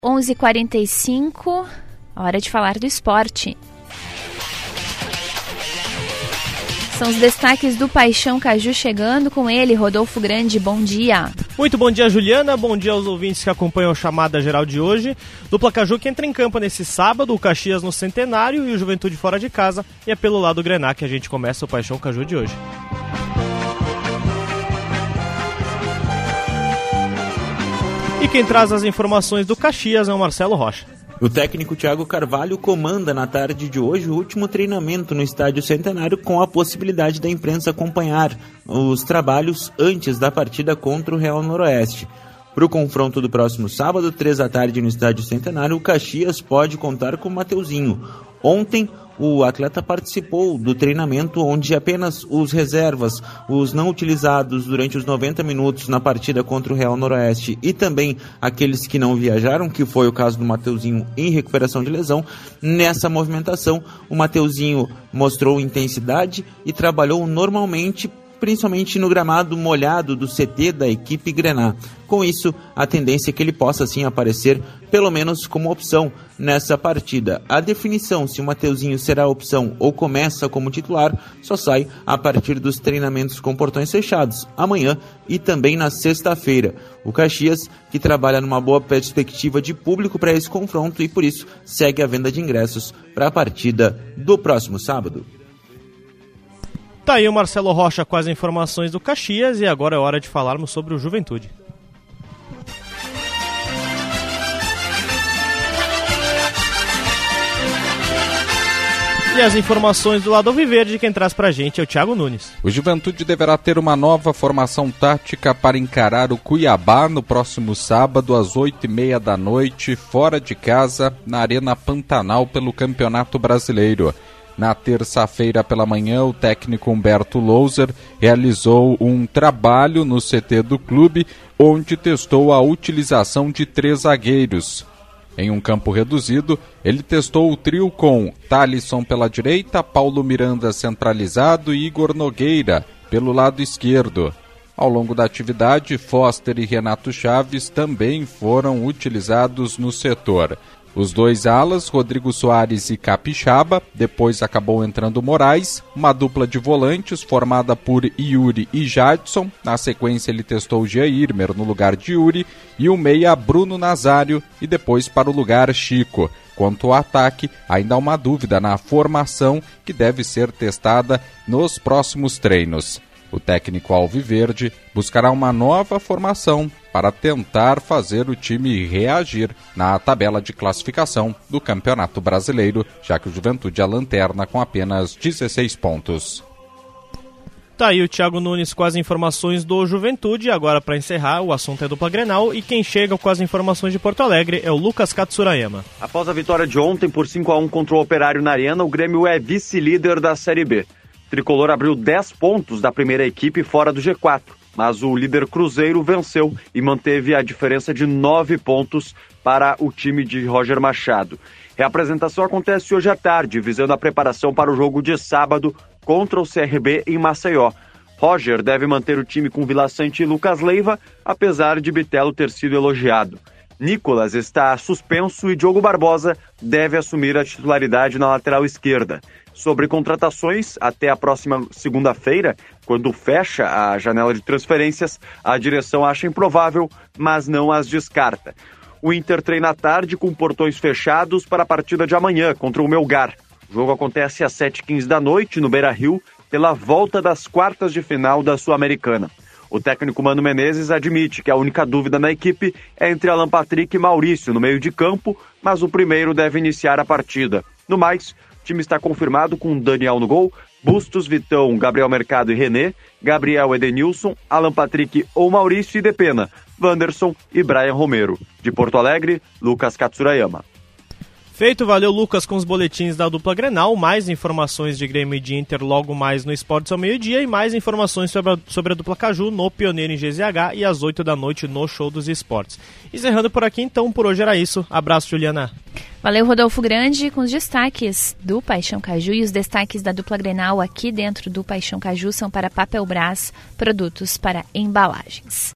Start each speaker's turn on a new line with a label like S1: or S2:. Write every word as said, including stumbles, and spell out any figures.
S1: onze e quarenta e cinco, hora de falar do esporte. São os destaques do Paixão Caju chegando com ele, Rodolfo Grande, bom dia.
S2: Muito bom dia, Juliana, bom dia aos ouvintes que acompanham a chamada geral de hoje. Dupla Caju que entra em campo nesse sábado, o Caxias no Centenário e o Juventude fora de casa. E é pelo lado Grená que a gente começa o Paixão Caju de hoje. E quem traz as informações do Caxias é o Marcelo Rocha.
S3: O técnico Thiago Carvalho comanda na tarde de hoje o último treinamento no Estádio Centenário, com a possibilidade da imprensa acompanhar os trabalhos antes da partida contra o Real Noroeste. Para o confronto do próximo sábado, três da tarde no Estádio Centenário, o Caxias pode contar com o Mateuzinho. Ontem, o atleta participou do treinamento onde apenas os reservas, os não utilizados durante os noventa minutos na partida contra o Real Noroeste e também aqueles que não viajaram, que foi o caso do Mateuzinho em recuperação de lesão. Nessa movimentação, o Mateuzinho mostrou intensidade e trabalhou normalmente, principalmente no gramado molhado do C T da equipe Grená. Com isso, a tendência é que ele possa sim aparecer, pelo menos como opção nessa partida. A definição se o Mateuzinho será opção ou começa como titular só sai a partir dos treinamentos com portões fechados, amanhã e também na sexta-feira. O Caxias, que trabalha numa boa perspectiva de público para esse confronto e por isso segue a venda de ingressos para a partida do próximo sábado.
S2: Tá aí o Marcelo Rocha com as informações do Caxias e agora é hora de falarmos sobre o Juventude. E as informações do lado alviverde, quem traz pra gente é o Thiago Nunes.
S4: O Juventude deverá ter uma nova formação tática para encarar o Cuiabá no próximo sábado às oito e meia da noite, fora de casa, na Arena Pantanal pelo Campeonato Brasileiro. Na terça-feira pela manhã, o técnico Humberto Louser realizou um trabalho no C T do clube, onde testou a utilização de três zagueiros. Em um campo reduzido, ele testou o trio com Thalisson pela direita, Paulo Miranda centralizado e Igor Nogueira pelo lado esquerdo. Ao longo da atividade, Foster e Renato Chaves também foram utilizados no setor. Os dois alas, Rodrigo Soares e Capixaba, depois acabou entrando Moraes, uma dupla de volantes formada por Yuri e Jadson, na sequência ele testou Jairmer no lugar de Yuri, e o meia Bruno Nazário, e depois para o lugar Chico. Quanto ao ataque, ainda há uma dúvida na formação que deve ser testada nos próximos treinos. O técnico alviverde buscará uma nova formação para tentar fazer o time reagir na tabela de classificação do Campeonato Brasileiro, já que o Juventude é a lanterna com apenas dezesseis pontos.
S2: Tá aí o Thiago Nunes com as informações do Juventude. Agora, para encerrar, o assunto é dupla Grenal e quem chega com as informações de Porto Alegre é o Lucas Katsurayama.
S5: Após a vitória de ontem por cinco a um contra o Operário na Arena, o Grêmio é vice-líder da Série B. O tricolor abriu dez pontos da primeira equipe fora do G quatro, mas o líder Cruzeiro venceu e manteve a diferença de nove pontos para o time de Roger Machado. A apresentação acontece hoje à tarde, visando a preparação para o jogo de sábado contra o C R B em Maceió. Roger deve manter o time com Vila Sante e Lucas Leiva, apesar de Bitelo ter sido elogiado. Nicolas está suspenso e Diogo Barbosa deve assumir a titularidade na lateral esquerda. Sobre contratações, até a próxima segunda-feira, quando fecha a janela de transferências, a direção acha improvável, mas não as descarta. O Inter treina à tarde com portões fechados para a partida de amanhã contra o Melgar. O jogo acontece às sete e quinze da noite no Beira-Rio, pela volta das quartas de final da Sul-Americana. O técnico Mano Menezes admite que a única dúvida na equipe é entre Alan Patrick e Maurício no meio de campo, mas o primeiro deve iniciar a partida. No mais, o time está confirmado com Daniel no gol, Bustos, Vitão, Gabriel Mercado e René, Gabriel Edenilson, Alan Patrick ou Maurício e Depena, Wanderson e Brian Romero. De Porto Alegre, Lucas Katsurayama.
S2: Feito, valeu Lucas com os boletins da dupla Grenal, mais informações de Grêmio e de Inter logo mais no Esportes ao meio-dia e mais informações sobre a, sobre a dupla Caju no Pioneiro em G Z H e às oito da noite no Show dos Esportes. Encerrando por aqui então, por hoje era isso. Abraço, Juliana.
S1: Valeu, Rodolfo Grande, com os destaques do Paixão Caju e os destaques da dupla Grenal aqui dentro do Paixão Caju são para Papelbras, produtos para embalagens.